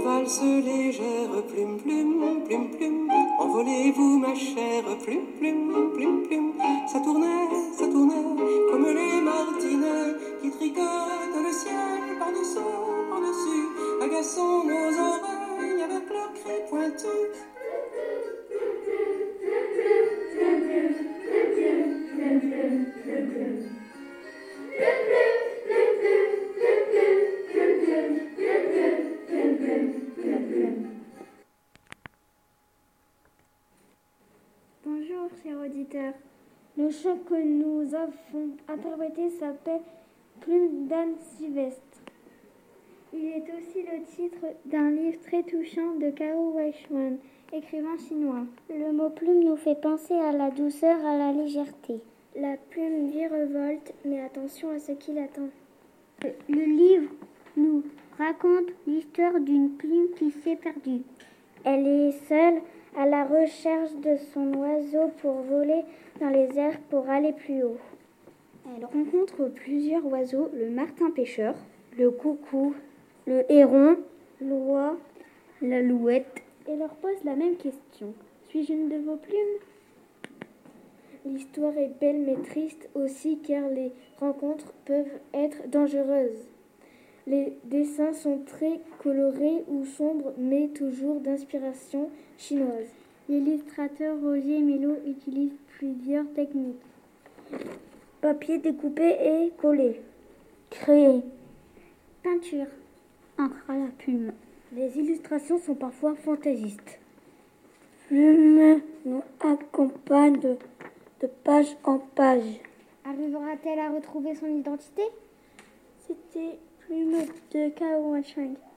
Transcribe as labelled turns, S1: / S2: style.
S1: valse légère, plume, plume, plume, plume. Envolez-vous ma chère, plume, plume, plume, plume. Ça tournait, comme les martinets qui tricotent le ciel par-dessous, par-dessus, agaçant nos oreilles avec leurs cris pointus.
S2: Bonjour, chers auditeurs. Le chant que nous avons interprété s'appelle Plume d'Anne Sylvestre. Il est aussi le titre d'un livre très touchant de Cao Weishuan, écrivain chinois.
S3: Le mot plume nous fait penser à la douceur, à la légèreté.
S2: La plume virevolte, mais attention à ce qui l'attend.
S3: Le livre nous raconte l'histoire d'une plume qui s'est perdue. Elle est seule à la recherche de son oiseau pour voler dans les airs pour aller plus haut.
S2: Elle rencontre plusieurs oiseaux, le martin pêcheur, le coucou, le héron, l'oie, l'alouette, et leur pose la même question. Suis-je une de vos plumes ? L'histoire est belle mais triste aussi car les rencontres peuvent être dangereuses. Les dessins sont très colorés ou sombres mais toujours d'inspiration chinoise.
S3: L'illustrateur Roger Mello utilise plusieurs techniques.
S2: Papier découpé et collé.
S3: Créer. Peinture. Encre à la plume.
S2: Les illustrations sont parfois fantaisistes.
S3: Plume nous accompagne de page en page.
S2: Arrivera-t-elle à retrouver son identité ?
S3: C'était Plume de Cao Weishuan.